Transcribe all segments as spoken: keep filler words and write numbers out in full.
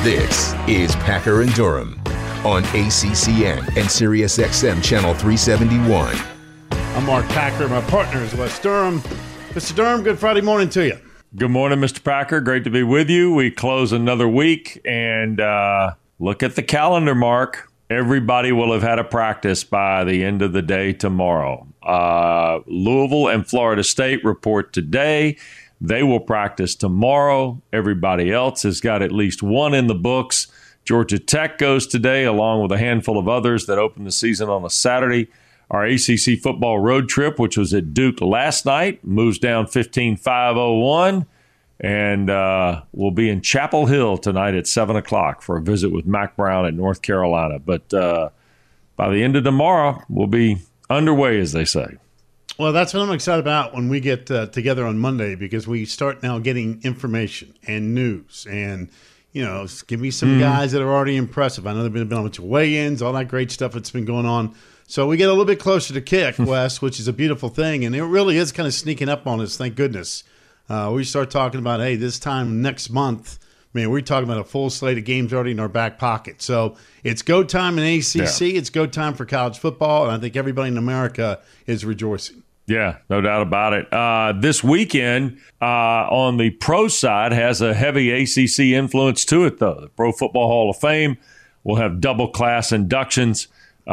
This is Packer and Durham on A C C N and Sirius X M Channel three seventy-one. I'm Mark Packer. My partner is Wes Durham. Mister Durham, good Friday morning to you. Good morning, Mister Packer. Great to be with you. We close another week, and uh, look at the calendar, Mark. Everybody will have had a practice by the end of the day tomorrow. Uh, Louisville and Florida State report today. They will practice tomorrow. Everybody else has got at least one in the books. Georgia Tech goes today, along with a handful of others that open the season on a Saturday. Our A C C football road trip, which was at Duke last night, moves down fifteen five oh one, and uh, we'll be in Chapel Hill tonight at seven o'clock for a visit with Mack Brown in North Carolina. But uh, by the end of tomorrow, we'll be underway, as they say. Well, that's what I'm excited about when we get uh, together on Monday, because we start now getting information and news and, you know, give me some mm. guys that are already impressive. I know there have been a bunch of weigh-ins, all that great stuff that's been going on. So we get a little bit closer to kick, Wes, which is a beautiful thing, and it really is kind of sneaking up on us, thank goodness. Uh, we start talking about, hey, this time next month, I mean, we're talking about a full slate of games already in our back pocket. So it's go time in A C C, yeah. It's go time for college football, and I think everybody in America is rejoicing. Yeah, no doubt about it. Uh, this weekend uh, on the pro side has a heavy A C C influence to it, though. The Pro Football Hall of Fame will have double class inductions,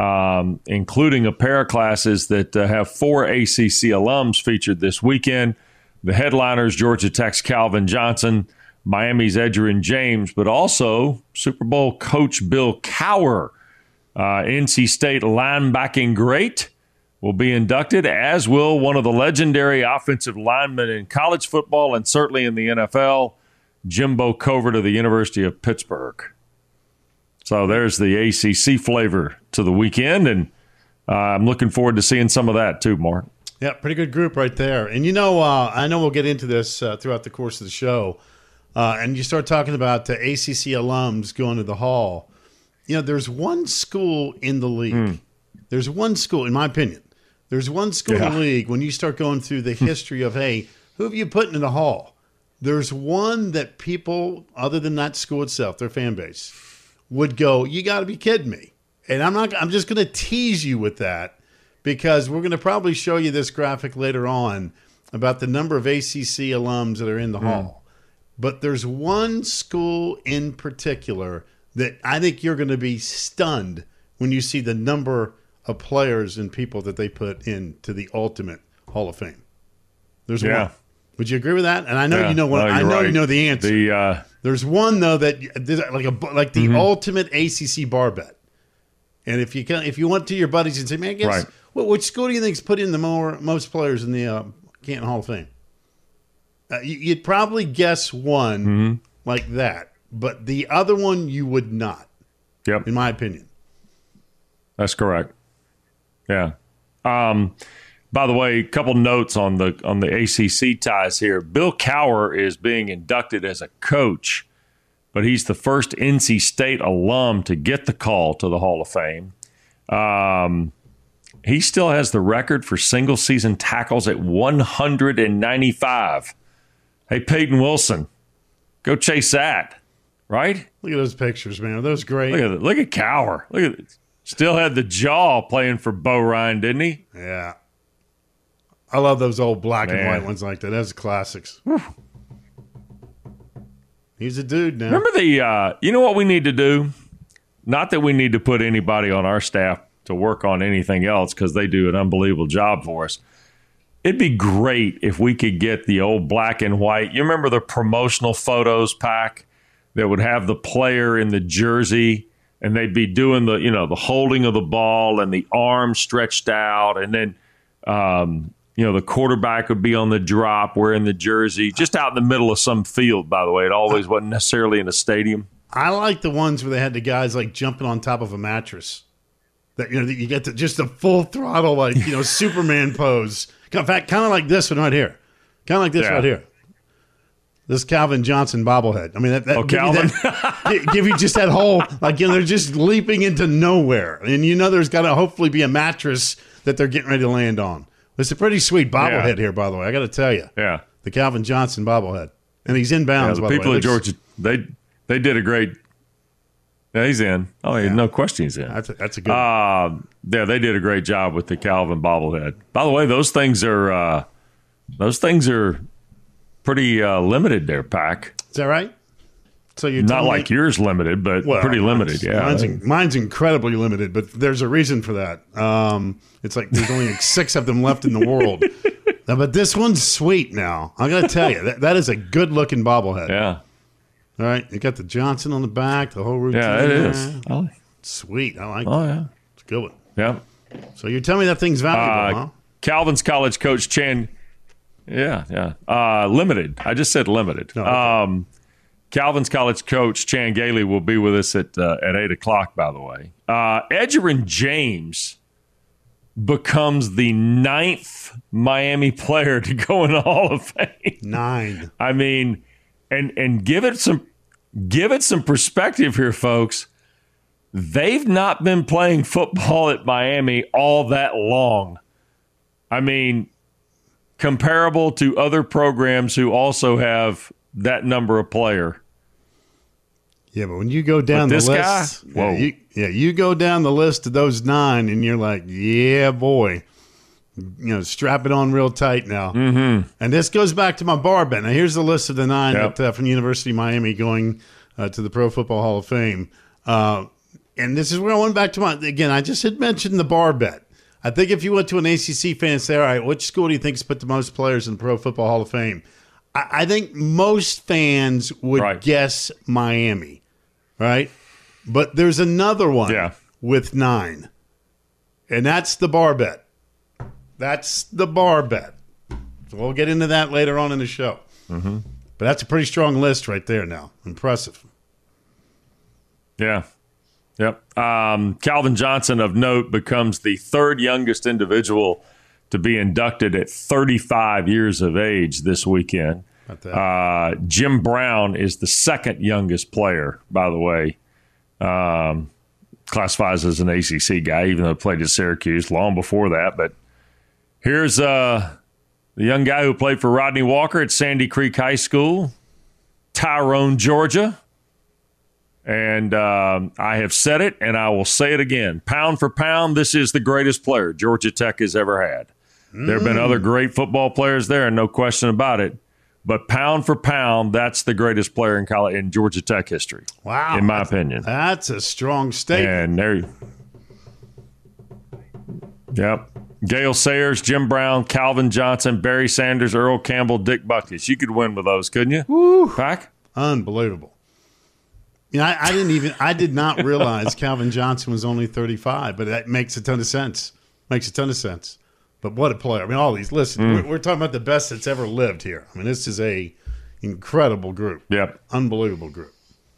um, including a pair of classes that uh, have four A C C alums featured this weekend. The headliners, Georgia Tech's Calvin Johnson, Miami's Edgerrin James, but also Super Bowl coach Bill Cowher, uh, N C State linebacking great, will be inducted, as will one of the legendary offensive linemen in college football and certainly in the N F L, Jimbo Covert of the University of Pittsburgh. So there's the A C C flavor to the weekend, and uh, I'm looking forward to seeing some of that too, Mark. Yeah, pretty good group right there. And, you know, uh, I know we'll get into this uh, throughout the course of the show, uh, and you start talking about the A C C alums going to the Hall. You know, there's one school in the league. Mm. There's one school, in my opinion, there's one school yeah. in the league, when you start going through the history of, hey, who have you put in the Hall? There's one that people, other than that school itself, their fan base, would go, you got to be kidding me. And I'm not. I'm just going to tease you with that, because we're going to probably show you this graphic later on about the number of A C C alums that are in the mm. Hall. But there's one school in particular that I think you're going to be stunned when you see the number of players and people that they put into the ultimate Hall of Fame. There's yeah. one. Would you agree with that? And I know yeah. you know what. No, I know right. you know the answer. The, uh, There's one though that like a like the mm-hmm. ultimate A C C bar bet. And if you can, if you went to your buddies and say, "Man, guess right. what? Which school do you think's put in the more most players in the uh, Canton Hall of Fame?" Uh, you, you'd probably guess one mm-hmm. like that, but the other one you would not. Yep, in my opinion. That's correct. Yeah. Um, by the way, a couple notes on the on the A C C ties here. Bill Cowher is being inducted as a coach, but he's the first N C State alum to get the call to the Hall of Fame. Um, he still has the record for single-season tackles at one hundred ninety-five. Hey, Peyton Wilson, go chase that, right? Look at those pictures, man. Are those great? Look at look at Cowher. Look at it. Still had the jaw playing for Bo Ryan, didn't he? Yeah. I love those old black Man. and white ones like that. Those are classics. Whew. He's a dude now. Remember the, uh, you know what we need to do? Not that we need to put anybody on our staff to work on anything else, because they do an unbelievable job for us. It'd be great if we could get the old black and white. You remember the promotional photos pack that would have the player in the jersey, and they'd be doing the, you know, the holding of the ball and the arm stretched out. And then, um, you know, the quarterback would be on the drop wearing the jersey, just out in the middle of some field, by the way. It always wasn't necessarily in a stadium. I like the ones where they had the guys like jumping on top of a mattress. That, you know, you get the, just a full throttle, like, you know, Superman pose. In fact, kind of like this one right here. Kind of like this yeah. right here. This Calvin Johnson bobblehead. I mean, that, that oh, give Calvin. You that, give you just that whole, like, you know, they're just leaping into nowhere. And you know there's got to hopefully be a mattress that they're getting ready to land on. It's a pretty sweet bobblehead yeah. here, by the way. I got to tell you. Yeah. The Calvin Johnson bobblehead. And he's inbounds, yeah, the by people the way. at Georgia, they they did a great Yeah, he's in. Oh, yeah. No question he's in. That's a, that's a good uh, yeah, they did a great job with the Calvin bobblehead. By the way, those things are uh, those things are pretty uh, limited there, Pack. Is that right? So you're not like me, yours limited, but well, pretty limited. Yeah, mine's, mine's incredibly limited, but there's a reason for that. Um, it's like there's only like six of them left in the world. Now, but this one's sweet. Now I got to tell you that that is a good looking bobblehead. Yeah. All right, you got the Johnson on the back, the whole routine. Yeah, it is. Oh. Sweet, I like. Oh that. yeah, it's a good one. Yeah. So you're telling me that thing's valuable, uh, huh? Calvin's college coach Chan. Yeah, yeah. Uh, limited. I just said limited. Oh, okay. Um, Calvin's college coach Chan Gailey will be with us at uh, at eight o'clock. By the way, uh, Edgerrin James becomes the ninth Miami player to go in the Hall of Fame. Nine. I mean, and and give it some give it some perspective here, folks. They've not been playing football at Miami all that long. I mean, comparable to other programs who also have that number of player. Yeah, but when you go down but the this list, guy, whoa. Yeah, you, yeah, you go down the list of those nine, and you're like, yeah, boy, you know, strap it on real tight now. Mm-hmm. And this goes back to my bar bet. Now, here's the list of the nine yep. that, uh, from the University of Miami going uh, to the Pro Football Hall of Fame. Uh, and this is where I went back to my, again, I just had mentioned the bar bet. I think if you went to an A C C fan and say, all right, which school do you think's put the most players in the Pro Football Hall of Fame? I, I think most fans would right. guess Miami, right? But there's another one yeah. with nine, and that's the bar bet. That's the bar bet. So we'll get into that later on in the show. Mm-hmm. But that's a pretty strong list right there now. Impressive. Yeah. Yep. Um, Calvin Johnson, of note, becomes the third youngest individual to be inducted at thirty-five years of age this weekend. Uh, Jim Brown is the second youngest player, by the way. Um, classifies as an A C C guy, even though he played at Syracuse long before that. But here's uh, the young guy who played for Rodney Walker at Sandy Creek High School, Tyrone, Georgia. And um, I have said it, and I will say it again. Pound for pound, this is the greatest player Georgia Tech has ever had. Mm. There have been other great football players there, and no question about it. But pound for pound, that's the greatest player in college, in Georgia Tech history. Wow. In my that's, opinion. That's a strong statement. And there Yep. Gale Sayers, Jim Brown, Calvin Johnson, Barry Sanders, Earl Campbell, Dick Butkus. You could win with those, couldn't you? Woo. Pack? Unbelievable. You know, I, I didn't even, I did not realize Calvin Johnson was only thirty-five, but that makes a ton of sense. Makes a ton of sense. But what a player. I mean, all these, listen, mm. we're, we're talking about the best that's ever lived here. I mean, this is a incredible group. Yep. Unbelievable group.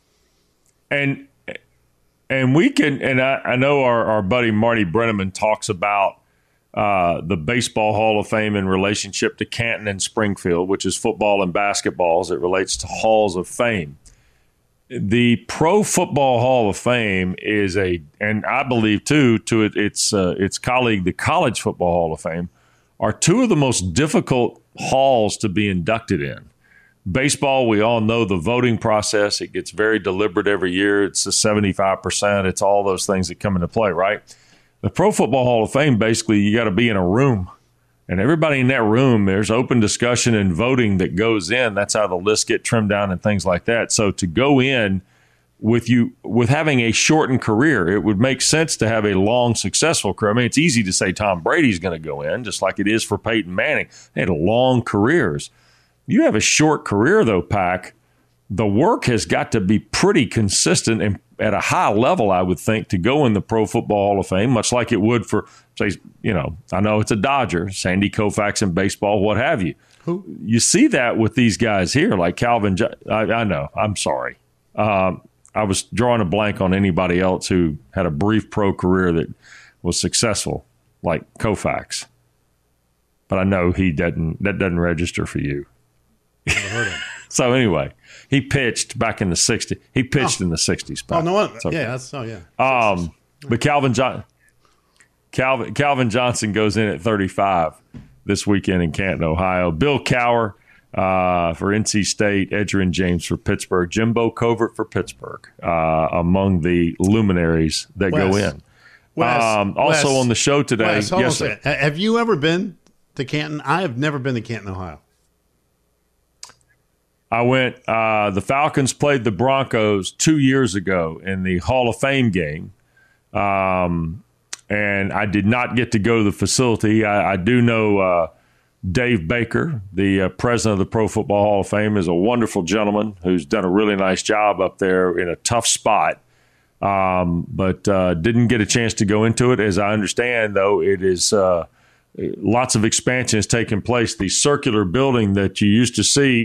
And and we can, and I, I know our, our buddy Marty Brenneman talks about uh, the Baseball Hall of Fame in relationship to Canton and Springfield, which is football and basketball as it relates to Halls of Fame. The Pro Football Hall of Fame is a, and I believe too, to it, its uh, its colleague, the College Football Hall of Fame, are two of the most difficult halls to be inducted in. Baseball, we all know the voting process. It gets very deliberate every year. It's the seventy-five percent. It's all those things that come into play, right? The Pro Football Hall of Fame, basically, you got to be in a room. And everybody in that room, there's open discussion and voting that goes in. That's how the lists get trimmed down and things like that. So to go in with you with having a shortened career, it would make sense to have a long, successful career. I mean, it's easy to say Tom Brady's going to go in, just like it is for Peyton Manning. They had long careers. You have a short career, though, Pack. The work has got to be pretty consistent and at a high level, I would think, to go in the Pro Football Hall of Fame, much like it would for, say, you know, I know it's a Dodger, Sandy Koufax in baseball, what have you. Who? You see that with these guys here, like Calvin. I, I know. I'm sorry. Um, I was drawing a blank on anybody else who had a brief pro career that was successful, like Koufax. But I know he doesn't. That doesn't register for you. Never heard of him. So anyway, he pitched back in the sixties. He pitched oh. in the sixties. Oh, no one. Okay. Yeah, that's, oh, yeah. Um, but Calvin, John, Calvin, Calvin Johnson goes in at thirty-five this weekend in Canton, Ohio. Bill Cowher, uh, for N C State, Edgerrin James for Pittsburgh, Jimbo Covert for Pittsburgh, uh, among the luminaries that Wes, go in. Wes, um, also Wes, on the show today, Wes, hold yes, on a sir. second. Have you ever been to Canton? I have never been to Canton, Ohio. I went, uh, the Falcons played the Broncos two years ago in the Hall of Fame game. Um, and I did not get to go to the facility. I, I do know uh, Dave Baker, the uh, president of the Pro Football Hall of Fame, is a wonderful gentleman who's done a really nice job up there in a tough spot. Um, but uh, didn't get a chance to go into it. As I understand, though, it is uh, lots of expansion is taking place. The circular building that you used to see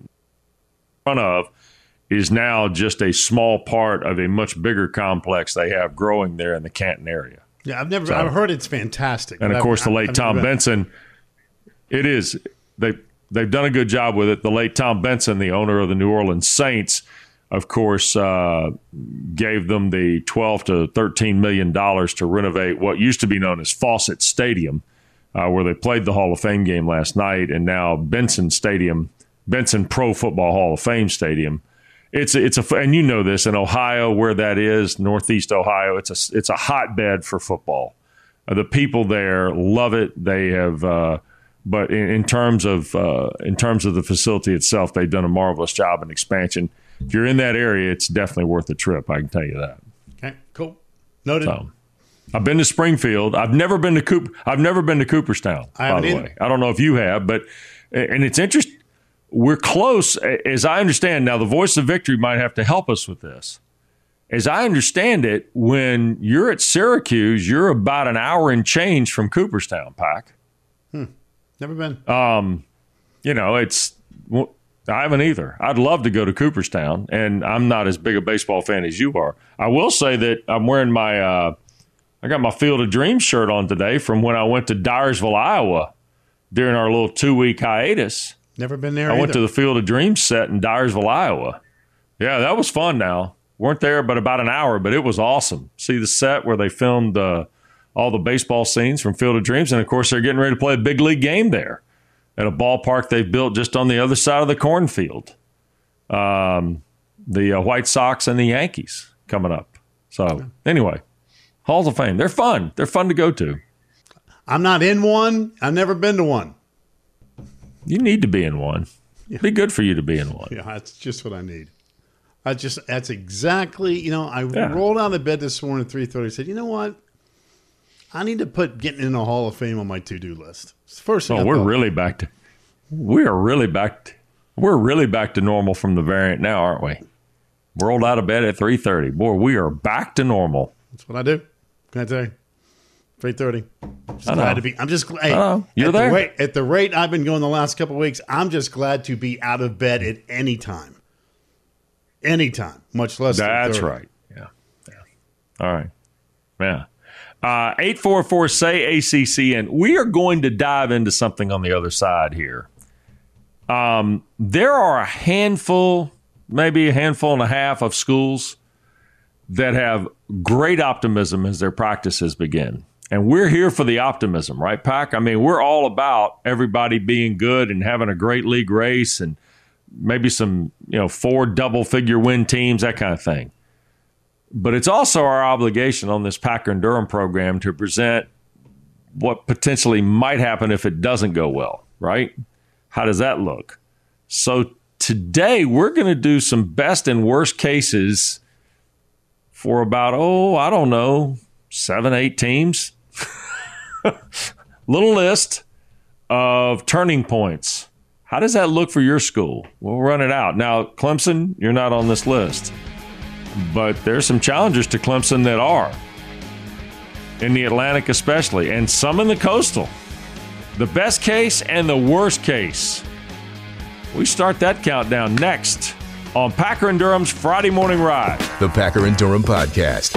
front of is now just a small part of a much bigger complex they have growing there in the Canton area. Yeah, I've never. So, I've heard it's fantastic. And of I've, course, the late I've Tom been. Benson. It is. They they've done a good job with it. The late Tom Benson, the owner of the New Orleans Saints, of course, uh, gave them the twelve to thirteen million dollars to renovate what used to be known as Fawcett Stadium, uh, where they played the Hall of Fame game last night, and now Benson Stadium. Benson Pro Football Hall of Fame Stadium. It's a, it's a and you know this in Ohio where that is, Northeast Ohio. It's a it's a hotbed for football. Uh, the people there love it. They have, uh, but in, in terms of uh, in terms of the facility itself, they've done a marvelous job in expansion. If you're in that area, it's definitely worth the trip. I can tell you that. Okay, cool, noted. So, I've been to Springfield. I've never been to Coop. I've never been to Cooperstown. I by the haven't way, I don't know if you have, but and it's interesting. We're close, as I understand. Now, the Voice of Victory might have to help us with this. As I understand it, when you're at Syracuse, you're about an hour and change from Cooperstown, Pac. Hmm. Never been. Um, you know, it's I haven't either. I'd love to go to Cooperstown, and I'm not as big a baseball fan as you are. I will say that I'm wearing my uh, I got my Field of Dreams shirt on today from when I went to Dyersville, Iowa, during our little two week hiatus. Never been there I either. went to the Field of Dreams set in Dyersville, Iowa. Yeah, that was fun now. Weren't there but about an hour, but it was awesome. See the set where they filmed uh, all the baseball scenes from Field of Dreams. And, of course, they're getting ready to play a big league game there at a ballpark they've built just on the other side of the cornfield. Um, the uh, White Sox and the Yankees coming up. So, anyway, Halls of Fame. They're fun. They're fun to go to. I'm not in one. I've never been to one. You need to be in one. It'd be good for you to be in one. Yeah, that's just what I need. I just that's exactly, you know, I Yeah. rolled out of bed this morning at three thirty and said, you know what? I need to put getting in the Hall of Fame on my to-do list. It's the first thing Oh, I we're thought. really back to we are really back to, we're really back to normal from the variant now, aren't we? Rolled out of bed at three thirty. Boy, we are back to normal. That's what I do. Can I tell you? three thirty. Just I know. glad to be. I'm just glad. Hey, I know. You're at there. The rate, at the rate I've been going the last couple of weeks, I'm just glad to be out of bed at any time. Anytime, much less. That's three thirty. right. Yeah. yeah. All right. Yeah. Uh, eight four four say A C C N. We are going to dive into something on the other side here. Um, there are a handful, maybe a handful and a half of schools that have great optimism as their practices begin. And we're here for the optimism, right, Pac? I mean, we're all about everybody being good and having a great league race and maybe some, you know, four double-figure win teams, that kind of thing. But it's also our obligation on this Packer and Durham program to present what potentially might happen if it doesn't go well, right? How does that look? So today we're going to do some best and worst cases for about, oh, I don't know, seven, eight teams. Little list of turning points. How does that look for your school? We'll run it out. Now, Clemson, you're not on this list. But there's some challengers to Clemson that are. In the Atlantic especially, and some in the Coastal. The best case and the worst case. We start that countdown next on Packer and Durham's Friday Morning Ride. The Packer and Durham Podcast.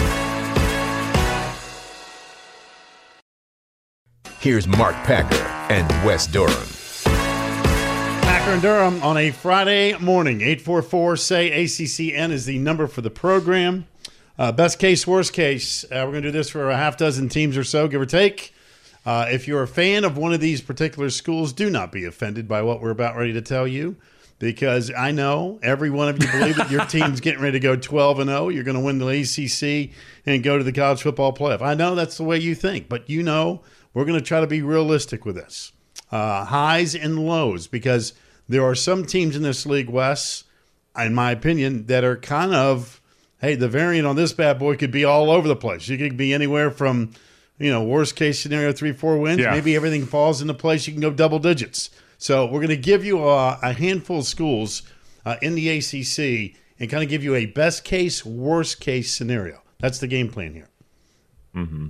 Here's Mark Packer and Wes Durham. Packer and Durham on a Friday morning. eight four four say A C C N is the number for the program. Uh, best case, worst case. Uh, we're going to do this for a half dozen teams or so, give or take. Uh, if you're a fan of one of these particular schools, do not be offended by what we're about ready to tell you, because I know every one of you believe that your team's getting ready to go twelve and oh. You're going to win the A C C and go to the college football playoff. I know that's the way you think, but you know we're going to try to be realistic with this. Uh, highs and lows, because there are some teams in this league, Wes, in my opinion, that are kind of, hey, the variant on this bad boy could be all over the place. You could be anywhere from, you know, worst case scenario, three, four wins. Yeah. Maybe everything falls into place. You can go double digits. So we're going to give you a, a handful of schools uh, in the A C C and kind of give you a best case, worst case scenario. That's the game plan here. Mm-hmm.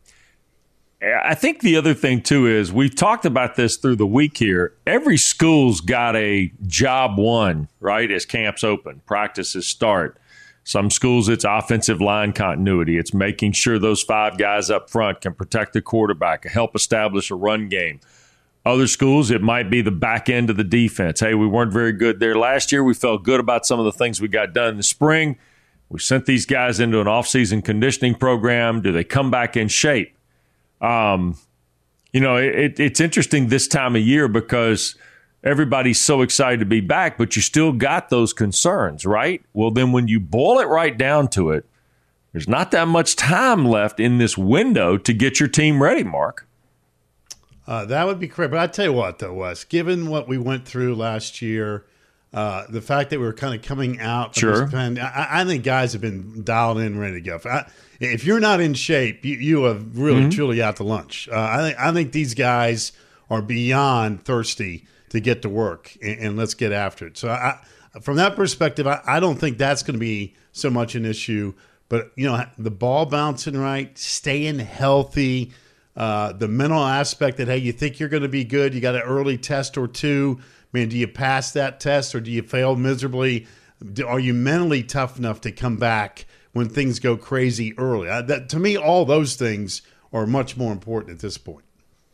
I think the other thing, too, is we've talked about this through the week here. Every school's got a job one, right, as camps open, practices start. Some schools, it's offensive line continuity. It's making sure those five guys up front can protect the quarterback, help establish a run game. Other schools, it might be the back end of the defense. Hey, we weren't very good there last year. We felt good about some of the things we got done in the spring. We sent these guys into an off-season conditioning program. Do they come back in shape? Um, you know, it, it's interesting this time of year because everybody's so excited to be back, but you still got those concerns, right? Well, then when you boil it right down to it, there's not that much time left in this window to get your team ready, Mark. Uh, that would be correct. But I tell you what, though, Wes, given what we went through last year, uh, the fact that we were kind of coming out, sure. of this pen, I, I think guys have been dialed in, ready to go. If, I, if you're not in shape, you, you are really, mm-hmm. truly out to lunch. Uh, I think I think these guys are beyond thirsty to get to work, and, and let's get after it. So, I, from that perspective, I, I don't think that's going to be so much an issue. But you know, the ball bouncing right, staying healthy. Uh, the mental aspect that, hey, you think you're going to be good, you got an early test or two. Man, do you pass that test or do you fail miserably? Do, are you mentally tough enough to come back when things go crazy early? Uh, that, to me, all those things are much more important at this point.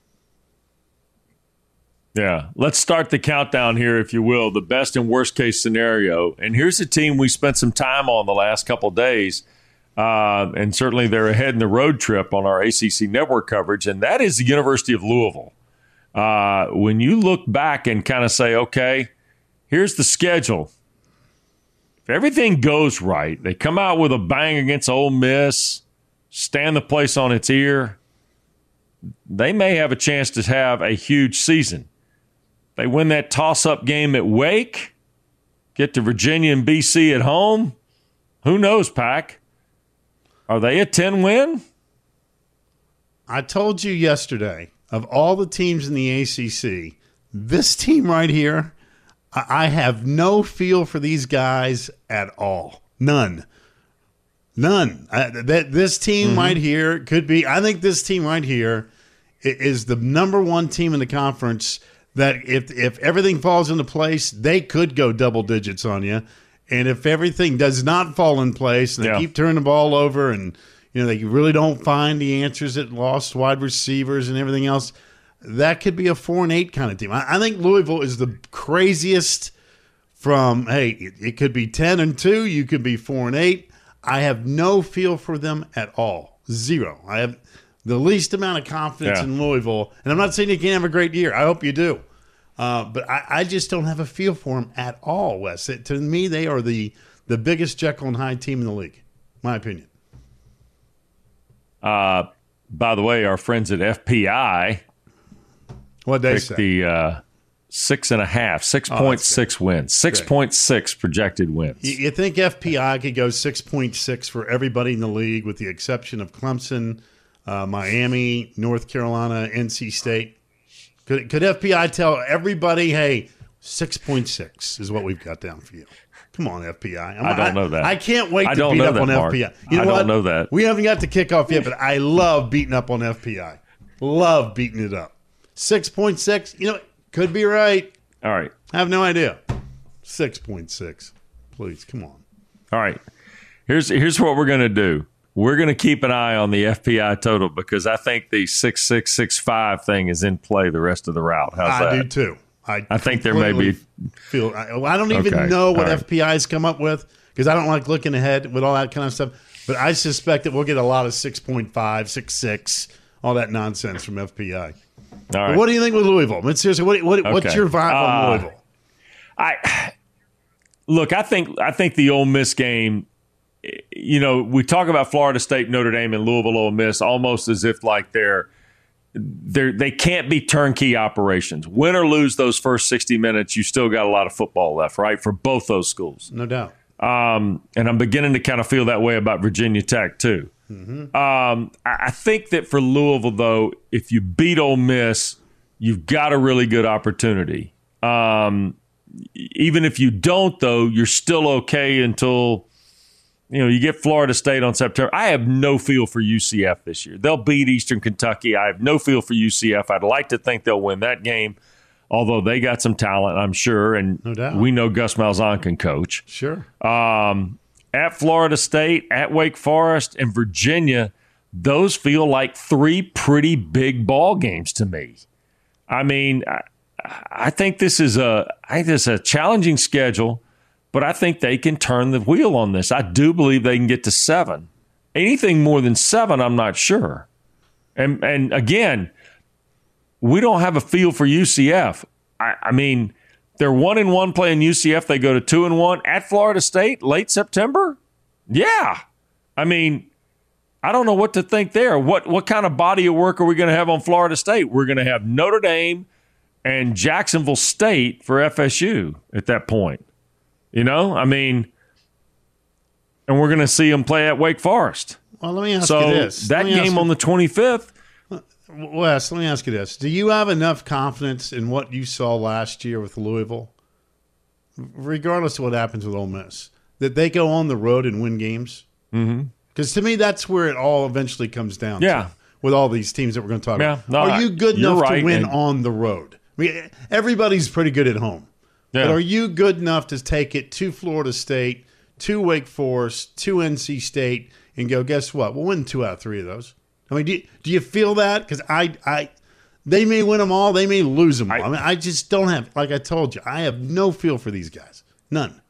Yeah, let's start the countdown here, if you will, the best and worst case scenario. And here's a team we spent some time on the last couple of days. Uh, and certainly they're ahead in the road trip on our A C C network coverage, and that is the University of Louisville. Uh, when you look back and kind of say, okay, here's the schedule. If everything goes right, they come out with a bang against Ole Miss, stand the place on its ear, they may have a chance to have a huge season. They win that toss-up game at Wake, get to Virginia and B C at home. Who knows, Pack? Are they a ten-win? I told you yesterday, of all the teams in the A C C, this team right here, I have no feel for these guys at all. None. None. I, that this team mm-hmm. right here could be – I think this team right here is the number one team in the conference that if if everything falls into place, they could go double digits on you. And if everything does not fall in place and they yeah. keep turning the ball over and, you know, they really don't find the answers at lost wide receivers and everything else, that could be a four and eight kind of team. I, I think Louisville is the craziest from, hey, it, it could be ten and two, you could be four and eight. I have no feel for them at all. Zero. I have the least amount of confidence yeah. in Louisville. And I'm not saying you can't have a great year. I hope you do. Uh, but I, I just don't have a feel for them at all, Wes. It, to me, they are the, the biggest Jekyll and Hyde team in the league, my opinion. Uh, by the way, our friends at F P I what they picked say? the uh, six and a half, six point six oh, wins, six point six projected wins. You, you think F P I could go six point six for everybody in the league, with the exception of Clemson, uh, Miami, North Carolina, N C State? Could, could F P I tell everybody, hey, six point six is what we've got down for you? Come on, F P I. I'm, I don't I, know that. I can't wait I to beat up that, on Mark. F P I. You know I what? don't know that. We haven't got the kickoff yet, but I love beating up on F P I. Love beating it up. six point six, you know, could be right. All right. I have no idea. six point six. Please, come on. All right. Here's here's what we're going to do. We're going to keep an eye on the F P I total because I think the six six six five thing is in play the rest of the route. How's I that? do too. I, I think there may be. Feel, I, I don't even okay. know what right. F P I's come up with because I don't like looking ahead with all that kind of stuff. But I suspect that we'll get a lot of six point five, six six all that nonsense from F P I. All right. What do you think with Louisville? I mean, seriously, what, what, Okay. what's your vibe Uh, on Louisville? I look. I think. I think the Ole Miss game. You know, we talk about Florida State, Notre Dame, and Louisville, Ole Miss almost as if like they're they they can't be turnkey operations. Win or lose those first sixty minutes, you still got a lot of football left, right, for both those schools. No doubt. Um, and I'm beginning to kind of feel that way about Virginia Tech too. Mm-hmm. Um, I, I think that for Louisville, though, if you beat Ole Miss, you've got a really good opportunity. Um, even if you don't, though, you're still okay until you know you get Florida State on September. I have no feel for U C F this year. They'll beat Eastern Kentucky. I have no feel for U C F. I'd like to think they'll win that game, although they got some talent, I'm sure, and No doubt. we know Gus Malzahn can coach. Sure. Um, at Florida State, at Wake Forest, and Virginia, those feel like three pretty big ball games to me. I mean, I, I think this is a I think this is a challenging schedule, but I think they can turn the wheel on this. I do believe they can get to seven. Anything more than seven, I'm not sure. And and again, we don't have a feel for U C F. I, I mean, they're one and one playing U C F. They go to two and one at Florida State late September. Yeah, I mean, I don't know what to think there. What what kind of body of work are we going to have on Florida State? We're going to have Notre Dame and Jacksonville State for F S U at that point. You know, I mean, and we're going to see them play at Wake Forest. Well, let me ask So you this. that Let me ask game you- on the twenty-fifth. Wes, let me ask you this. Do you have enough confidence in what you saw last year with Louisville, regardless of what happens with Ole Miss, that they go on the road and win games? Mm-hmm. Because to me, that's where it all eventually comes down Yeah. to with all these teams that we're going to talk Yeah, about. no, are you good you're enough right, to win and- on the road? I mean, everybody's pretty good at home. Yeah. But are you good enough to take it to Florida State, to Wake Forest, to N C State, and go, guess what? We'll win two out of three of those. I mean, do you, do you feel that? Because I, I, they may win them all, they may lose them all. I- I mean, I just don't have, like I told you, I have no feel for these guys. None.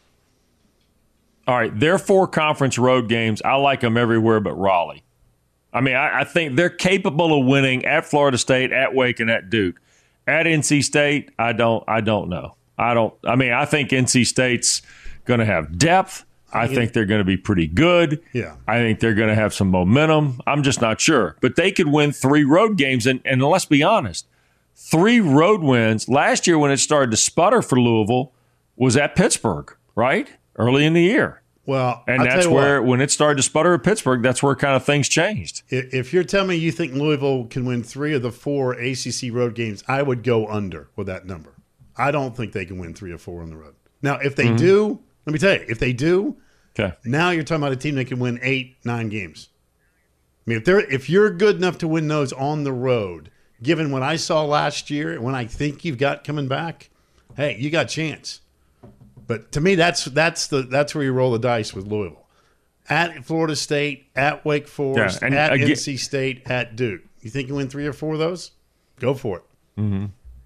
All right, their four conference road games, I like them everywhere but Raleigh. I mean, I, I think they're capable of winning at Florida State, at Wake, and at Duke. At N C State, I don't, I don't know. I don't. I mean, I think N C State's going to have depth. I think they're going to be pretty good. Yeah. I think they're going to have some momentum. I'm just not sure. But they could win three road games. And, and let's be honest, three road wins. Last year when it started to sputter for Louisville was at Pittsburgh, right? Early in the year. Well, And I'll tell that's you where, what, when it started to sputter at Pittsburgh, that's where kind of things changed. if if you're telling me you think Louisville can win three of the four A C C road games, I would go under with that number. I don't think they can win three or four on the road. Now, if they Mm-hmm. do, let me tell you, if they do, Okay. now you're talking about a team that can win eight, nine games. I mean, if they're if you're good enough to win those on the road, given what I saw last year and what I think you've got coming back, hey, you got a chance. But to me, that's that's the that's where you roll the dice with Louisville. At Florida State, at Wake Forest, Yeah, and at again- N C State, at Duke. You think you win three or four of those? Go for it. Mm-hmm.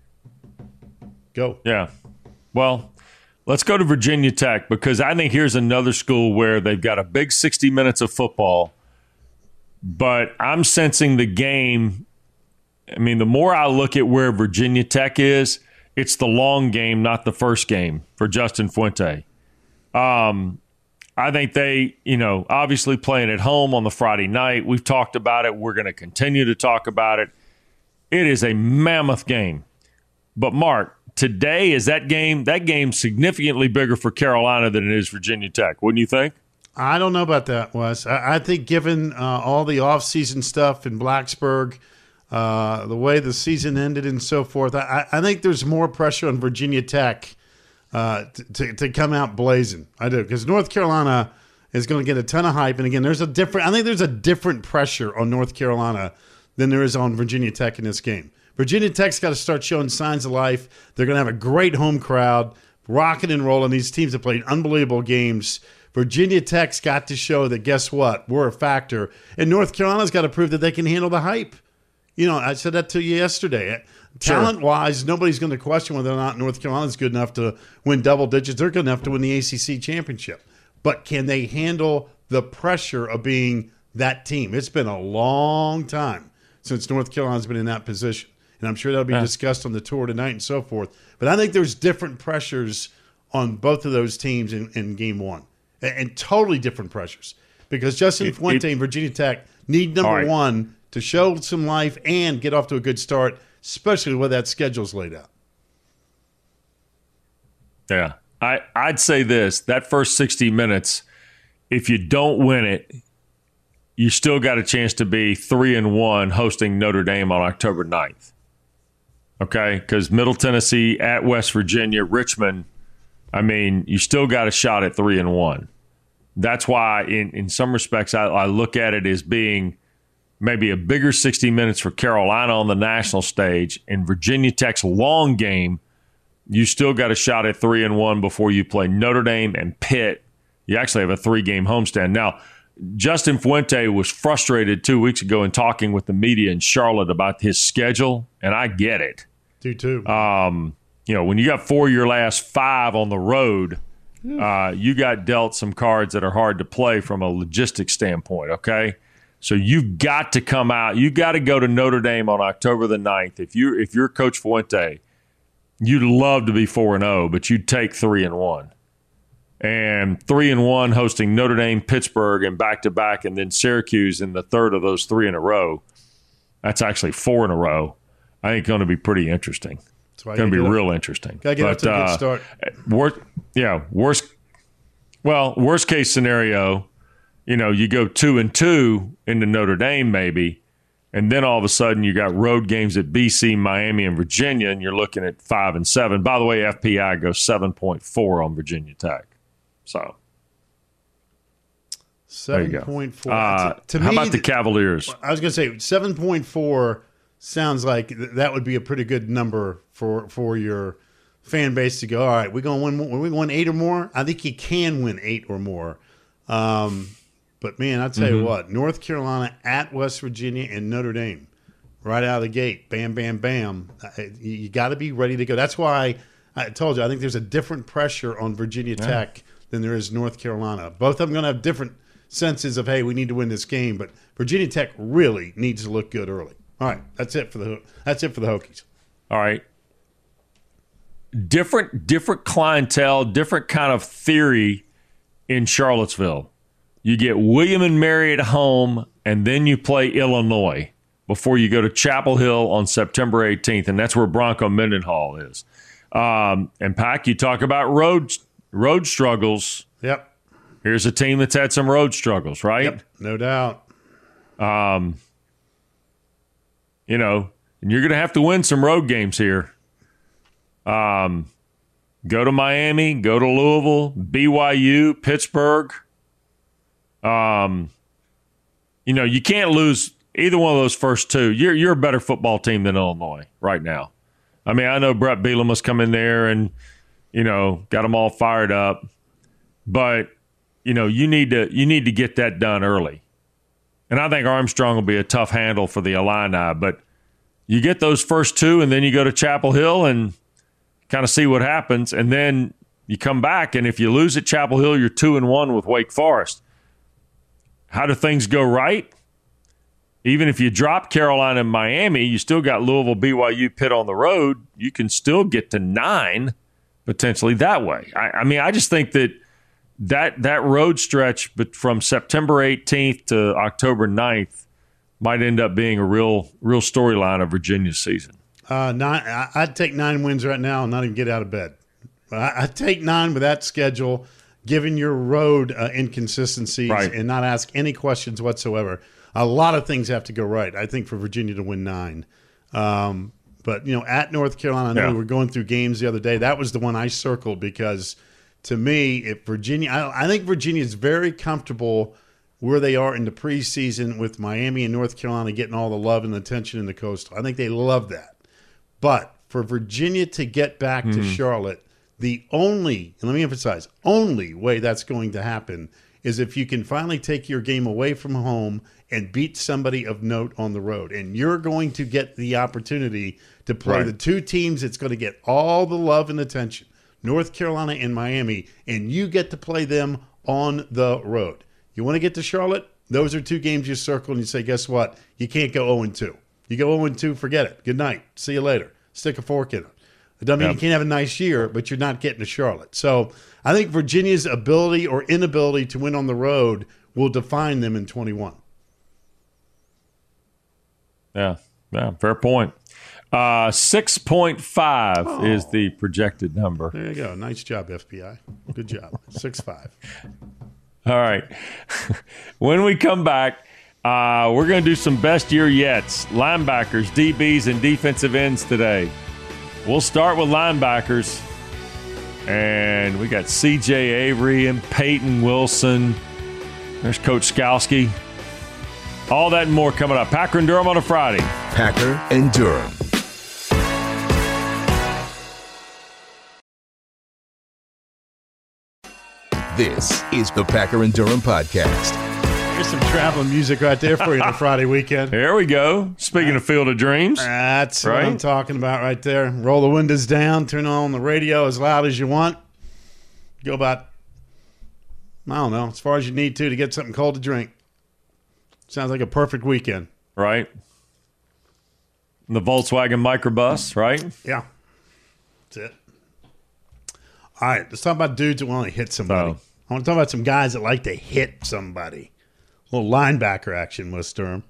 Go. Yeah. Well, let's go to Virginia Tech because I think here's another school where they've got a big sixty minutes of football, but I'm sensing the game. I mean, the more I look at where Virginia Tech is, it's the long game, not the first game for Justin Fuente. Um, I think they, you know, obviously playing at home on the Friday night. We've talked about it. We're going to continue to talk about it. It is a mammoth game. But, Mark, today is that game, that game's significantly bigger for Carolina than it is Virginia Tech, wouldn't you think? I don't know about that, Wes. I, I think given uh, all the offseason stuff in Blacksburg, uh, the way the season ended and so forth, I, I think there's more pressure on Virginia Tech uh, to, to, to come out blazing. I do, because North Carolina is going to get a ton of hype. And, again, there's a different – I think there's a different pressure on North Carolina than there is on Virginia Tech in this game. Virginia Tech's got to start showing signs of life. They're going to have a great home crowd, rocking and rolling. These teams have played unbelievable games. Virginia Tech's got to show that, guess what, we're a factor. And North Carolina's got to prove that they can handle the hype. You know, I said that to you yesterday. Sure. Talent-wise, nobody's going to question whether or not North Carolina's good enough to win double digits. They're good enough to win the A C C championship. But can they handle the pressure of being that team? It's been a long time since North Carolina's been in that position. And I'm sure that'll be Yeah. discussed on the tour tonight and so forth. But I think there's different pressures on both of those teams in, in game one, and, and totally different pressures. Because Justin It- Fuente it- and Virginia Tech need number All right. one to show some life and get off to a good start, especially with that schedule's laid out. Yeah. I, I'd say this, that first sixty minutes, if you don't win it, you still got a chance to be three and one hosting Notre Dame on October ninth. Okay? Because Middle Tennessee at West Virginia, Richmond, I mean, you still got a shot at three and one. That's why, in, in some respects, I, I look at it as being maybe a bigger sixty minutes for Carolina on the national stage. In Virginia Tech's long game, you still got a shot at three and one before you play Notre Dame and Pitt. You actually have a three-game homestand. Now, Justin Fuente was frustrated two weeks ago in talking with the media in Charlotte about his schedule, and I get it. Do too. Um, you know, when you got four of your last five on the road, uh, you got dealt some cards that are hard to play from a logistics standpoint, okay? So you've got to come out. You've got to go to Notre Dame on October the ninth. If, you, if you're Coach Fuente, you'd love to be four and oh, but you'd take three and one. And three and one hosting Notre Dame, Pittsburgh, and back-to-back, and then Syracuse in the third of those three in a row. That's actually four in a row. I think going to be pretty interesting. That's why It's going to you be get real up- interesting. Gotta get but, off to a good uh, start. Worst, yeah, worst. Well, worst case scenario, you know, you go two and two into Notre Dame maybe, and then all of a sudden you got road games at B C, Miami, and Virginia, and you're looking at five and seven. By the way, F P I goes seven point four on Virginia Tech. So there you seven go. point four. Uh, to, to how me, about the Cavaliers? I was going to say seven point four sounds like th- that would be a pretty good number for, for your fan base to go, all right, we're going to win more. We win eight or more. I think you can win eight or more. Um, but, man, I'll tell Mm-hmm. you what, North Carolina at West Virginia and Notre Dame right out of the gate, bam, bam, bam. Uh, You, you got to be ready to go. That's why I told you I think there's a different pressure on Virginia Tech than there is North Carolina. Both of them going to have different senses of, hey, we need to win this game, but Virginia Tech really needs to look good early. All right, that's it for the that's it for the Hokies. All right. Different different clientele, different kind of theory in Charlottesville. You get William and Mary at home, and then you play Illinois before you go to Chapel Hill on September eighteenth, and that's where Bronco Mendenhall is. Um, and Pack, you talk about road road struggles. Yep. Here's a team that's had some road struggles, right? Yep. No doubt. Um, you know, and you're going to have to win some road games here. Um, go to Miami, go to Louisville, B Y U, Pittsburgh. Um, you know, you can't lose either one of those first two. You're you're a better football team than Illinois right now. I mean, I know Brett Bielema must come in there and, you know, got them all fired up, but you know, you need to you need to get that done early. And I think Armstrong will be a tough handle for the Illini, but you get those first two, and then you go to Chapel Hill and kind of see what happens, and then you come back, and if you lose at Chapel Hill, you're two and one with Wake Forest. How do things go right? Even if you drop Carolina and Miami, you still got Louisville, B Y U, Pitt on the road. You can still get to nine potentially that way. I, I mean, I just think that that that road stretch but from September eighteenth to October ninth might end up being a real real storyline of Virginia's season. Uh, nine. I- I'd take nine wins right now and not even get out of bed. I- I'd take nine with that schedule, given your road uh, inconsistencies, Right. and not ask any questions whatsoever. A lot of things have to go right, I think, for Virginia to win nine. Um, but, you know, at North Carolina, I know Yeah. we were going through games the other day. That was the one I circled because, to me, if Virginia, I, I think Virginia is very comfortable where they are in the preseason with Miami and North Carolina getting all the love and attention in the Coastal. I think they love that. But for Virginia to get back to Charlotte, the only, and let me emphasize, only way that's going to happen is if you can finally take your game away from home and beat somebody of note on the road. And you're going to get the opportunity to play Right. the two teams that's going to get all the love and attention, North Carolina and Miami, and you get to play them on the road. You want to get to Charlotte? Those are two games you circle and you say, guess what? You can't go oh and two. You go oh and two, forget it. Good night. See you later. Stick a fork in it. It doesn't mean Yep. you can't have a nice year, but you're not getting to Charlotte. So I think Virginia's ability or inability to win on the road will define them in twenty-one. Yeah, yeah, fair point. Uh, six point five Oh. is the projected number. There you go. Nice job, F B I. Good job. six five. All right. When we come back, uh, we're going to do some best year yets, linebackers, D Bs, and defensive ends today. We'll start with linebackers. And we got C J Avery and Peyton Wilson. There's Coach Skalski. All that and more coming up. Packer and Durham on a Friday. Packer and Durham. This is the Packer and Durham podcast. Here's some traveling music right there for you on a Friday weekend. There we go. Speaking of Field of Dreams. That's Right? what I'm talking about right there. Roll the windows down, turn on the radio as loud as you want. Go about, I don't know, as far as you need to to get something cold to drink. Sounds like a perfect weekend. Right? The Volkswagen microbus, right? Yeah. That's it. All right, let's talk about dudes that want to hit somebody. Oh. I want to talk about some guys that like to hit somebody. A little linebacker action with Sturm.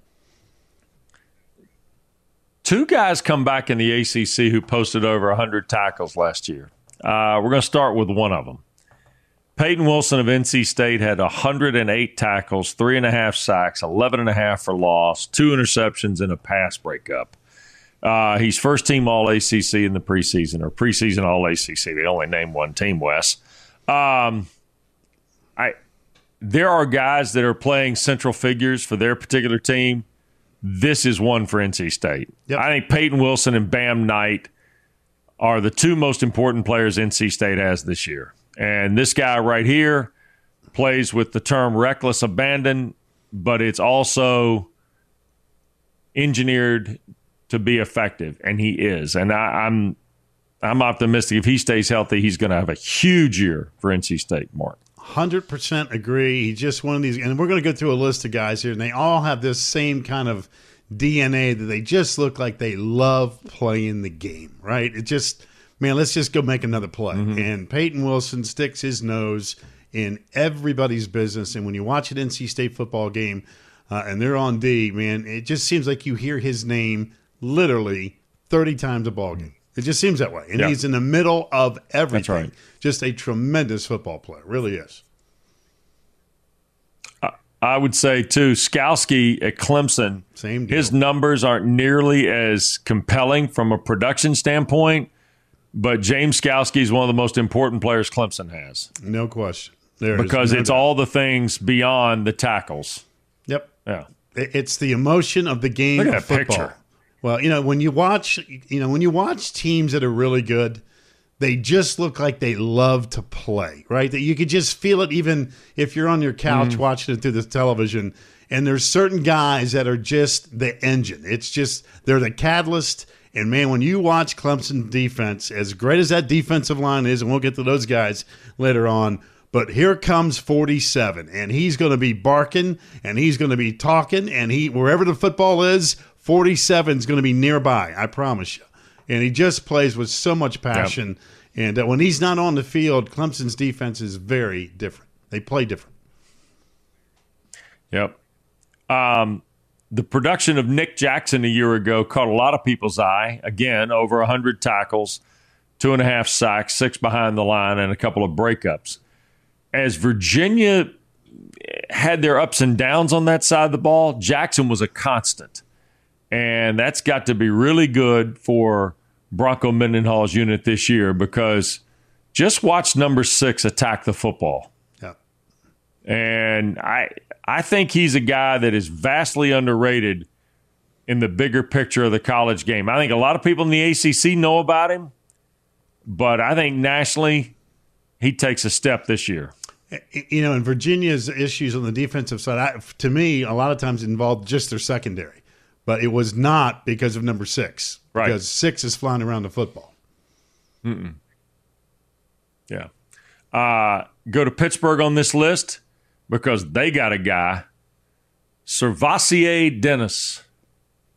Two guys come back in the A C C who posted over one hundred tackles last year. Uh, we're going to start with one of them. Peyton Wilson of N C State had one hundred eight tackles, three and a half sacks, eleven and a half for loss, two interceptions, and a pass breakup. Uh, he's first team All A C C in the preseason, or preseason All A C C. They only named one team, Wes. Um, I there are guys that are playing central figures for their particular team. This is one for N C State. Yep. I think Peyton Wilson and Bam Knight are the two most important players N C State has this year. And this guy right here plays with the term reckless abandon, but it's also engineered to be effective, and he is. And I, I'm I'm optimistic if he stays healthy, he's going to have a huge year for N C State, Mark. one hundred percent agree. He's just one of these, and we're going to go through a list of guys here, and they all have this same kind of D N A that they just look like they love playing the game, right? It just, man, let's just go make another play. Mm-hmm. And Peyton Wilson sticks his nose in everybody's business, and when you watch an N C State football game uh, and they're on D, man, it just seems like you hear his name literally thirty times a ball game. It just seems that way. And Yeah. he's in the middle of everything. That's right. Just a tremendous football player. Really is. I would say, too, Skalski at Clemson, Same deal. his numbers aren't nearly as compelling from a production standpoint, but James Skalski is one of the most important players Clemson has No question. There is because no it's doubt. all the things beyond the tackles. Yep. Yeah. It- It's the emotion of the game Look at of that football. picture. Well, you know, when you watch, you know, when you watch teams that are really good, they just look like they love to play, right? That you could just feel it even if you're on your couch watching it through the television. And there's certain guys that are just the engine. It's just, they're the catalyst. And, man, when you watch Clemson defense, as great as that defensive line is, and we'll get to those guys later on, but here comes forty-seven, and he's going to be barking, and he's going to be talking, and he wherever the football is, forty-seven is going to be nearby, I promise you. And he just plays with so much passion. Yep. And uh, when he's not on the field, Clemson's defense is very different. They play different. Yep. Um, the production of Nick Jackson a year ago caught a lot of people's eye. Again, over one hundred tackles, two and a half sacks, six behind the line, and a couple of breakups. As Virginia had their ups and downs on that side of the ball, Jackson was a constant. And that's got to be really good for Bronco Mendenhall's unit this year because just watch number six attack the football. Yeah. And I I think he's a guy that is vastly underrated in the bigger picture of the college game. I think a lot of people in the A C C know about him, but I think nationally he takes a step this year. You know, in Virginia's issues on the defensive side, I, to me, a lot of times it involved just their secondary. But it was not because of number six. Right. Because six is flying around the football. Mm-mm. Yeah. Uh, go to Pittsburgh on this list because they got a guy, Servassier Dennis.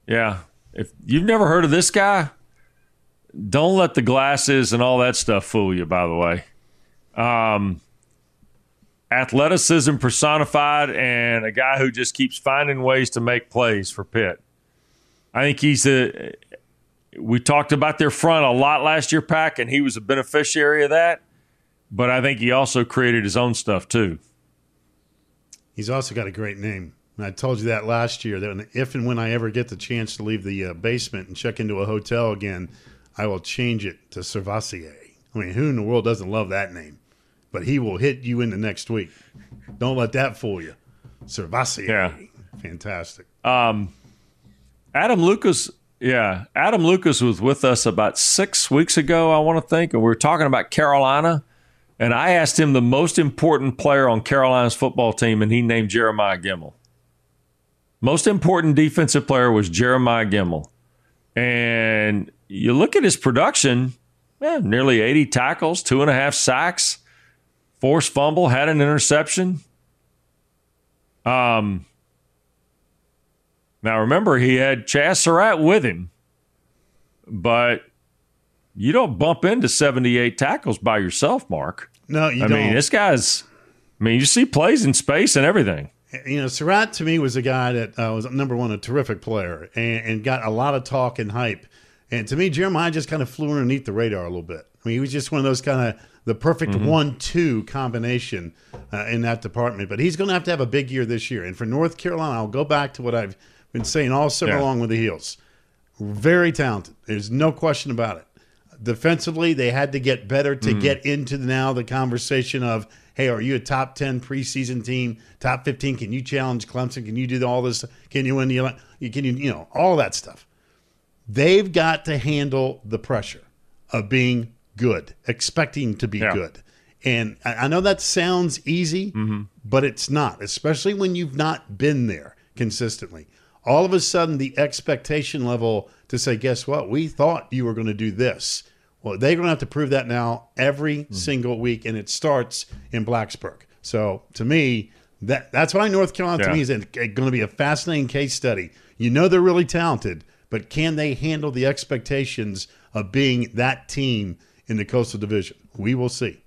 Yeah. If you've never heard of this guy, don't let the glasses and all that stuff fool you, by the way. Um, athleticism personified and a guy who just keeps finding ways to make plays for Pitt. I think he's a – we talked about their front a lot last year, Pack, and he was a beneficiary of that. But I think he also created his own stuff too. He's also got a great name. And I told you that last year, that if and when I ever get the chance to leave the uh, basement and check into a hotel again, I will change it to Servassier. I mean, who in the world doesn't love that name? But he will hit you in the next week. Don't let that fool you. Servassier. Yeah. Fantastic. Um, Adam Lucas, yeah. Adam Lucas was with us about six weeks ago, I want to think, and we were talking about Carolina. And I asked him the most important player on Carolina's football team, and he named Jeremiah Gemmel. Most important defensive player was Jeremiah Gemmel. And you look at his production, yeah, nearly eighty tackles, two and a half sacks, forced fumble, had an interception. Um. Now, remember, he had Chaz Surratt with him, but you don't bump into seventy-eight tackles by yourself, Mark. No, you I don't. I mean, this guy's – I mean, you see plays in space and everything. You know, Surratt to me was a guy that uh, was, number one, a terrific player and, and got a lot of talk and hype. And to me, Jeremiah just kind of flew underneath the radar a little bit. I mean, he was just one of those kind of the perfect mm-hmm. one two combination uh, in that department. But he's going to have to have a big year this year. And for North Carolina, I'll go back to what I've been saying all summer yeah. long with the Heels. Very talented. There's no question about it. Defensively, they had to get better to mm-hmm. get into now the conversation of, hey, are you a top ten preseason team, top fifteen? Can you challenge Clemson? Can you do all this? Can you win the – can you, you know, all that stuff. They've got to handle the pressure of being good, expecting to be yeah. good. And I, I know that sounds easy, mm-hmm. but it's not, especially when you've not been there consistently. All of a sudden, the expectation level to say, guess what? We thought you were going to do this. Well, they're going to have to prove that now every mm-hmm. single week, and it starts in Blacksburg. So, to me, that that's why North Carolina, yeah. to me, is going to be a fascinating case study. You know they're really talented, but can they handle the expectations of being that team in the Coastal Division? We will see.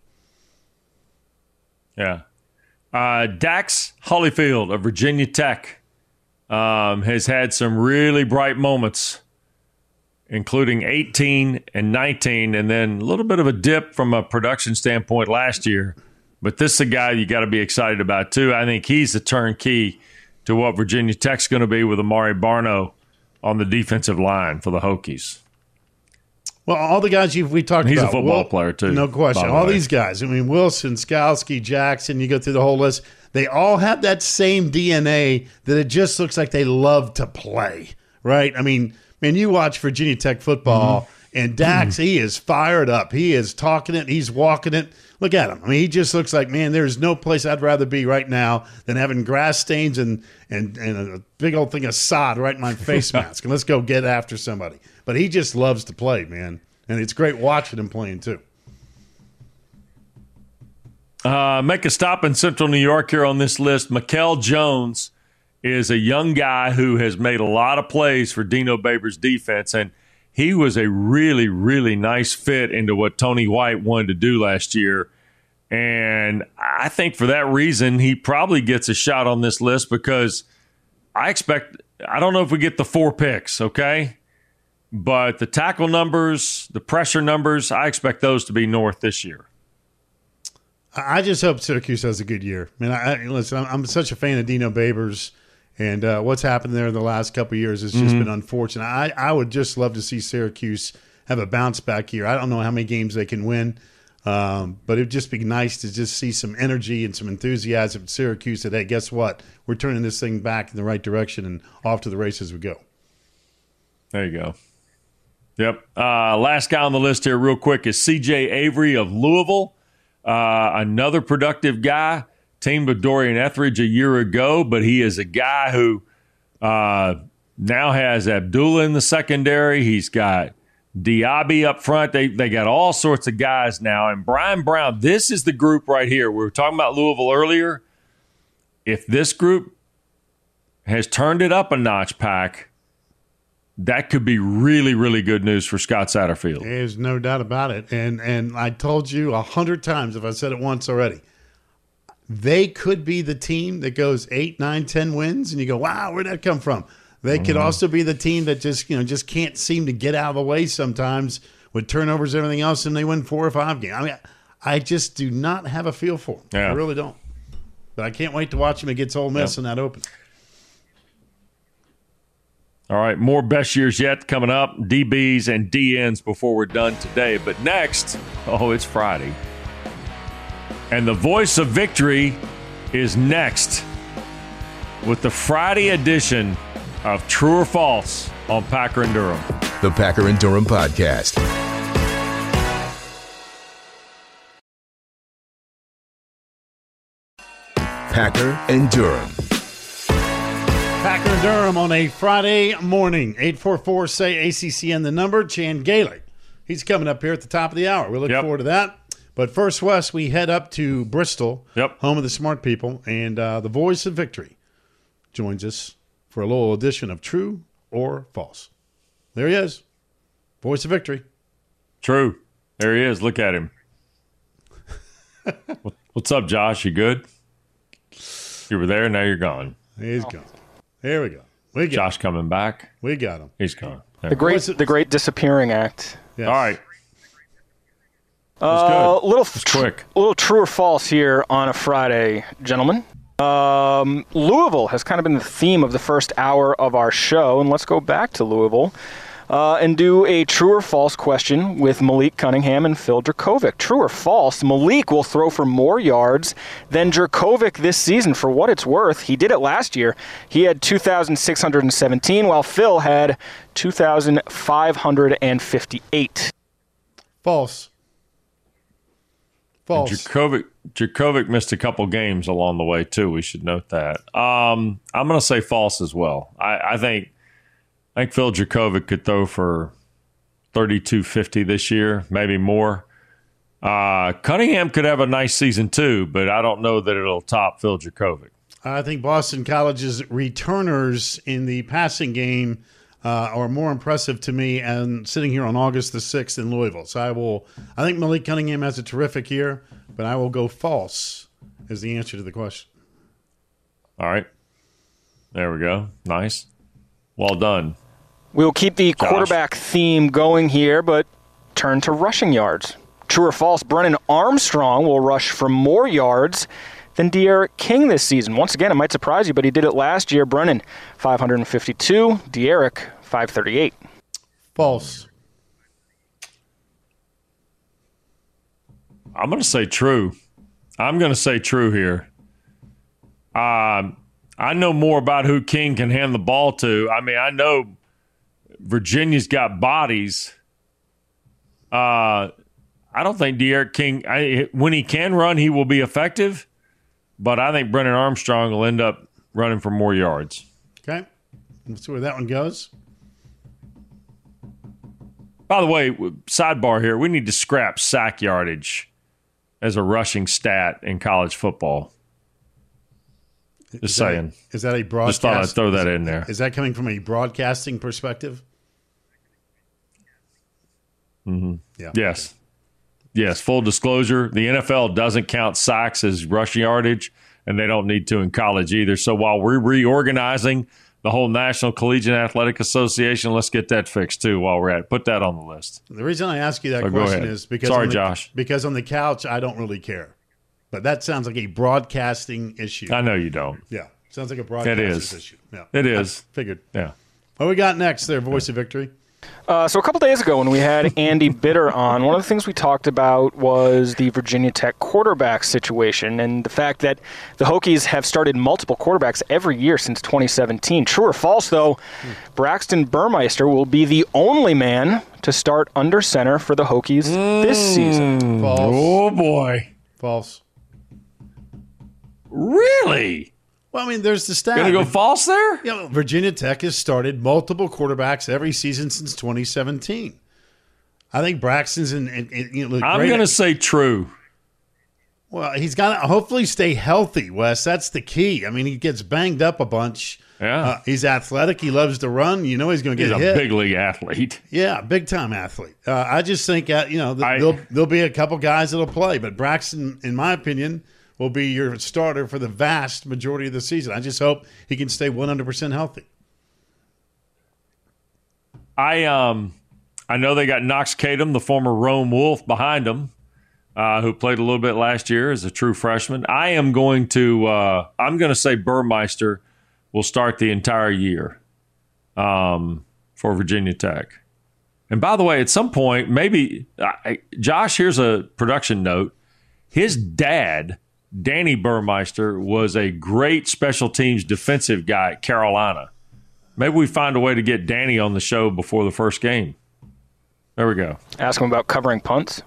Yeah. Uh, Dax Hollifield of Virginia Tech um, has had some really bright moments, including eighteen and nineteen, and then a little bit of a dip from a production standpoint last year. But this is a guy you got to be excited about, too. I think he's the turnkey to what Virginia Tech's going to be with Amari Barno on the defensive line for the Hokies. Well, all the guys you've, we talked He's about. He's a football Will, player, too. No question. The all way. these guys. I mean, Wilson, Skalski, Jackson, you go through the whole list. They all have that same D N A that it just looks like they love to play, right? I mean, man, you watch Virginia Tech football, mm-hmm. and Dax, mm-hmm. he is fired up. He is talking it. He's walking it. Look at him. I mean, he just looks like, man, there's no place I'd rather be right now than having grass stains and and, and a big old thing of sod right in my face mask. And let's go get after somebody. But he just loves to play, man. And it's great watching him playing, too. Uh, make a stop in Central New York here on this list. Mikel Jones is a young guy who has made a lot of plays for Dino Babers' defense, and he was a really, really nice fit into what Tony White wanted to do last year. And I think for that reason, he probably gets a shot on this list because I expect – I don't know if we get the four picks, okay? But the tackle numbers, the pressure numbers, I expect those to be north this year. I just hope Syracuse has a good year. I mean, I, listen, I'm, I'm such a fan of Dino Babers, and uh, what's happened there in the last couple of years has just mm-hmm. been unfortunate. I, I would just love to see Syracuse have a bounce back year. I don't know how many games they can win, um, but it would just be nice to just see some energy and some enthusiasm at Syracuse that, hey, guess what? We're turning this thing back in the right direction and off to the races we go. There you go. Yep. Uh, last guy on the list here real quick is C J Avery of Louisville. Uh, another productive guy, teamed with Dorian Etheridge a year ago, but he is a guy who uh, now has Abdullah in the secondary. He's got Diaby up front. They they got all sorts of guys now. And Brian Brown, this is the group right here. We were talking about Louisville earlier. If this group has turned it up a notch, Pack, that could be really, really good news for Scott Satterfield. There's no doubt about it. And and I told you a hundred times, if I said it once already, they could be the team that goes eight, nine, ten wins, and you go, wow, where'd that come from? They mm-hmm. could also be the team that just, you know, just can't seem to get out of the way sometimes with turnovers and everything else, and they win four or five games. I mean, I just do not have a feel for them. Yeah. I really don't. But I can't wait to watch them against Ole Miss yep. in that open. All right, more best years yet coming up, D Bs and D Ns before we're done today. But next, oh, it's Friday. And the voice of victory is next with the Friday edition of True or False on Packer and Durham. The Packer and Durham Podcast. Packer and Durham. Packer and Durham on a Friday morning. eight four four, S A Y, A C C N, the number. Chan Gailey. He's coming up here at the top of the hour. We look yep. forward to that. But first, Wes, we head up to Bristol, yep. home of the smart people, and uh, the voice of victory joins us for a little edition of True or False. There he is. Voice of victory. True. There he is. Look at him. What's up, Josh? You good? You were there, now you're gone. He's gone. Here we go. We got Josh him. coming back. We got him. He's gone. The great, the great disappearing act. Yes. All right. A uh, little tr- quick. A little true or false here on a Friday, gentlemen. Um, Louisville has kind of been the theme of the first hour of our show, and let's go back to Louisville uh, and do a true or false question with Malik Cunningham and Phil Dracovic. True or false, Malik will throw for more yards than Dracovic this season. For what it's worth, he did it last year. He had two thousand six hundred seventeen, while Phil had two thousand five hundred fifty-eight. False. False. Dracovic, Dracovic missed a couple games along the way, too. We should note that. Um, I'm going to say false as well. I, I think I think Phil Dracovic could throw for thirty-two fifty this year, maybe more. Uh, Cunningham could have a nice season, too, but I don't know that it'll top Phil Dracovic. I think Boston College's returners in the passing game Uh, are more impressive to me and sitting here on August the sixth in Louisville. So I will, I think Malik Cunningham has a terrific year, but I will go false as the answer to the question. All right. There we go. Nice. Well done. We'll keep the Josh. quarterback theme going here, but turn to rushing yards. True or false, Brennan Armstrong will rush for more yards than De'Aaron King this season. Once again, it might surprise you, but he did it last year. Brennan, five hundred fifty-two. De'Aaron, five thirty-eight. False. I'm going to say true. I'm going to say true here. Um, I know more about who King can hand the ball to. I mean, I know Virginia's got bodies. Uh, I don't think De'Aaron King, I, when he can run, he will be effective. But I think Brennan Armstrong will end up running for more yards. Okay. Let's see where that one goes. By the way, sidebar here, we need to scrap sack yardage as a rushing stat in college football. Just is saying. That, is that a broadcast? Just thought I'd throw that in there. Is that coming from a broadcasting perspective? Mm-hmm. Yeah. Yes. Okay. Yes, full disclosure, the N F L doesn't count sacks as rushing yardage, and they don't need to in college either. So while we're reorganizing the whole National Collegiate Athletic Association, let's get that fixed too while we're at it. Put that on the list. The reason I ask you that so question is because Sorry, on the, Josh. because on the couch, I don't really care. But that sounds like a broadcasting issue. I know you don't. Yeah, sounds like a broadcasting issue. Yeah, it is. I figured. Yeah. What we got next there, Voice yeah. of Victory? Uh, so a couple days ago when we had Andy Bitter on, one of the things we talked about was the Virginia Tech quarterback situation and the fact that the Hokies have started multiple quarterbacks every year since twenty seventeen. True or false, though, hmm. Braxton Burmeister will be the only man to start under center for the Hokies mm. this season. False. Oh, boy. False. Really? Well, I mean, there's the stat. Gonna go false there? You know, Virginia Tech has started multiple quarterbacks every season since twenty seventeen. I think Braxton's in. in, in you know, I'm going to say true. Well, he's got to hopefully stay healthy, Wes. That's the key. I mean, he gets banged up a bunch. Yeah. Uh, he's athletic. He loves to run. You know he's going to get He's hit. a big league athlete. Yeah, big-time athlete. Uh, I just think, uh, you know, th- I- there'll, there'll be a couple guys that'll play. But Braxton, in my opinion, will be your starter for the vast majority of the season. I just hope he can stay one hundred percent healthy. I um, I know they got Knox Kadum, the former Rome Wolf, behind them. Uh, who played a little bit last year as a true freshman. I am going to uh, I'm going to say Burmeister will start the entire year um, for Virginia Tech. And by the way, at some point, maybe I, Josh, here's a production note. His dad, Danny Burmeister, was a great special teams defensive guy at Carolina. Maybe we find a way to get Danny on the show before the first game. There we go. Ask him about covering punts.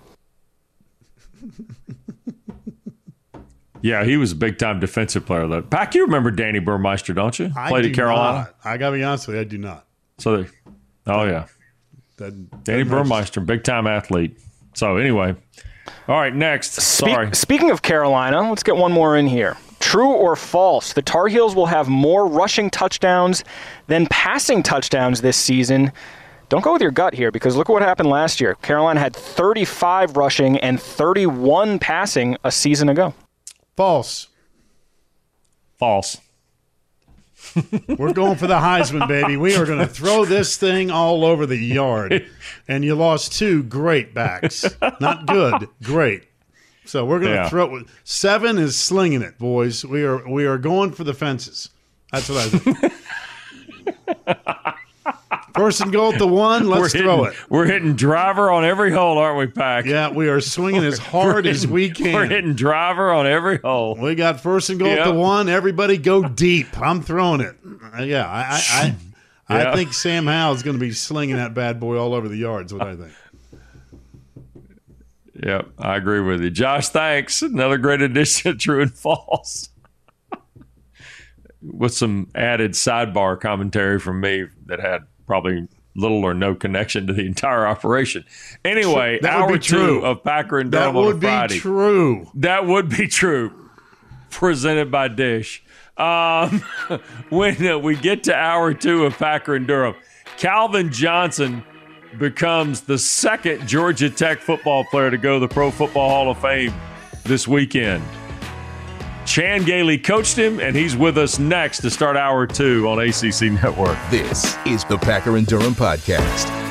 Yeah, he was a big-time defensive player, though. Pac, you remember Danny Burmeister, don't you? I Played do at Carolina. not. I got to be honest with you, I do not. So, they, oh, yeah. That, Danny that Burmeister, big-time athlete. So, anyway. All right, next. Speak, Sorry. Speaking of Carolina, let's get one more in here. True or false, the Tar Heels will have more rushing touchdowns than passing touchdowns this season. Don't go with your gut here, because look at what happened last year. Carolina had thirty-five rushing and thirty-one passing a season ago. False. False. We're going for the Heisman, baby. We are going to throw this thing all over the yard. And you lost two great backs. Not good, great. So we're going to Yeah. throw it. Seven is slinging it, boys. We are we are going for the fences. That's what I think. First and goal at the one. Let's we're throw hitting, it. We're hitting driver on every hole, aren't we, Pac? Yeah, we are swinging as hard as we can. We're hitting driver on every hole. We got first and goal at Yep. the one. Everybody go deep. I'm throwing it. Uh, yeah, I I, I, Yeah. I think Sam Howell is going to be slinging that bad boy all over the yard. Is what I think. Yep, I agree with you. Josh, thanks. Another great addition to True and False. With some added sidebar commentary from me that had probably little or no connection to the entire operation. Anyway, That would hour be true. two of Packer and That Durham on a would be Friday. true. That would be true. Presented by Dish. Um, when uh, we get to hour two of Packer and Durham, Calvin Johnson becomes the second Georgia Tech football player to go to the Pro Football Hall of Fame this weekend. Chan Gailey coached him, and he's with us next to start hour two on A C C Network. This is the Packer and Durham Podcast.